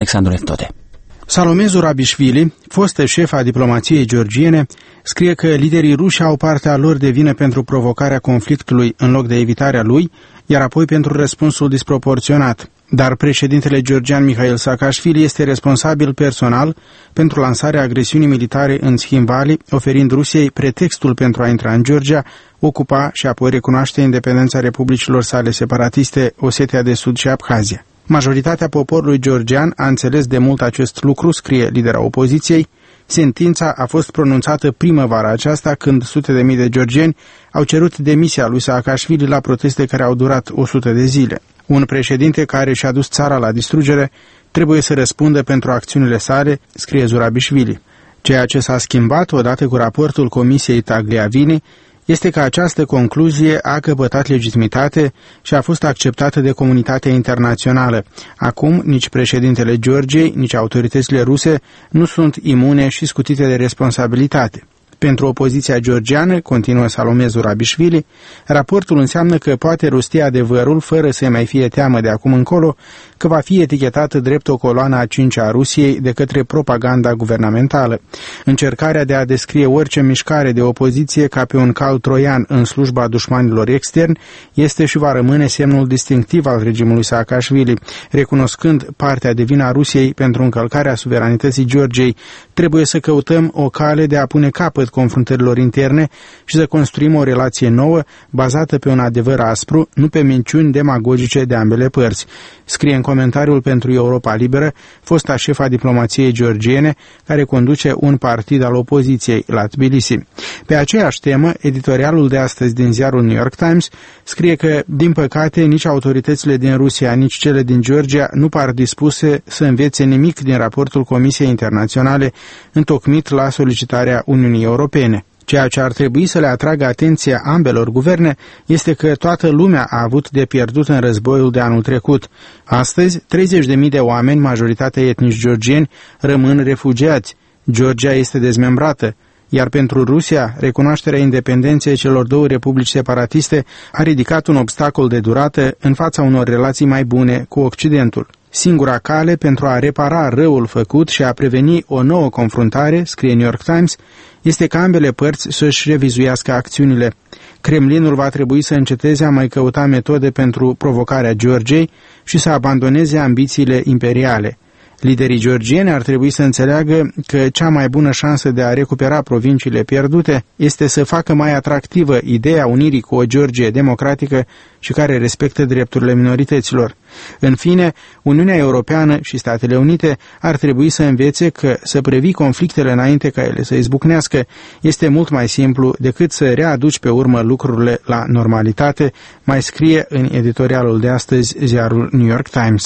Alexandru Neftode. Salome Zurabișvili, fostă șefa diplomației georgiene, scrie că liderii ruși au partea lor de vină pentru provocarea conflictului în loc de evitarea lui, iar apoi pentru răspunsul disproporționat. Dar președintele georgian Mikhail Saakashvili este responsabil personal pentru lansarea agresiunii militare în Țhinvali, oferind Rusiei pretextul pentru a intra în Georgia, ocupa și apoi recunoaște independența republicilor sale separatiste, Osetia de Sud și Abhazia. Majoritatea poporului georgian a înțeles de mult acest lucru, scrie lidera opoziției. Sentința a fost pronunțată primăvara aceasta, când sute de mii de georgieni au cerut demisia lui Saakashvili la proteste care au durat 100 de zile. Un președinte care și-a dus țara la distrugere trebuie să răspundă pentru acțiunile sale, scrie Zurabișvili. Ceea ce s-a schimbat odată cu raportul Comisiei Tagliavini este că această concluzie a căpătat legitimitate și a fost acceptată de comunitatea internațională. Acum, nici președintele Georgiei, nici autoritățile ruse nu sunt imune și scutite de responsabilitate. Pentru opoziția georgiană, continuă Salome Zurabișvili, raportul înseamnă că poate rosti adevărul fără să mai fie teamă de acum încolo că va fi etichetată drept o coloană a cincea a Rusiei de către propaganda guvernamentală. Încercarea de a descrie orice mișcare de opoziție ca pe un cal troian în slujba dușmanilor externi este și va rămâne semnul distinctiv al regimului Saakashvili. Recunoscând partea de vină a Rusiei pentru încălcarea suveranității Georgiei, trebuie să căutăm o cale de a pune capăt confruntărilor interne și să construim o relație nouă, bazată pe un adevăr aspru, nu pe minciuni demagogice de ambele părți, scrie în comentariul pentru Europa Liberă fosta șefa diplomației georgiene, care conduce un partid al opoziției la Tbilisi. Pe aceeași temă, editorialul de astăzi din ziarul New York Times scrie că, din păcate, nici autoritățile din Rusia, nici cele din Georgia nu par dispuse să învețe nimic din raportul Comisiei Internaționale întocmit la solicitarea Uniunii Europene. Ceea ce ar trebui să le atragă atenția ambelor guverne este că toată lumea a avut de pierdut în războiul de anul trecut. Astăzi, 30.000 de oameni, majoritatea etnici georgieni, rămân refugiați. Georgia este dezmembrată, iar pentru Rusia, recunoașterea independenței celor două republici separatiste a ridicat un obstacol de durată în fața unor relații mai bune cu Occidentul. Singura cale pentru a repara răul făcut și a preveni o nouă confruntare, scrie New York Times, este ca ambele părți să-și revizuiască acțiunile. Kremlinul va trebui să înceteze a mai căuta metode pentru provocarea Georgiei și să abandoneze ambițiile imperiale. Liderii georgieni ar trebui să înțeleagă că cea mai bună șansă de a recupera provinciile pierdute este să facă mai atractivă ideea unirii cu o Georgie democratică și care respectă drepturile minorităților. În fine, Uniunea Europeană și Statele Unite ar trebui să învețe că să previi conflictele înainte ca ele să izbucnească este mult mai simplu decât să readuci pe urmă lucrurile la normalitate, mai scrie în editorialul de astăzi ziarul New York Times.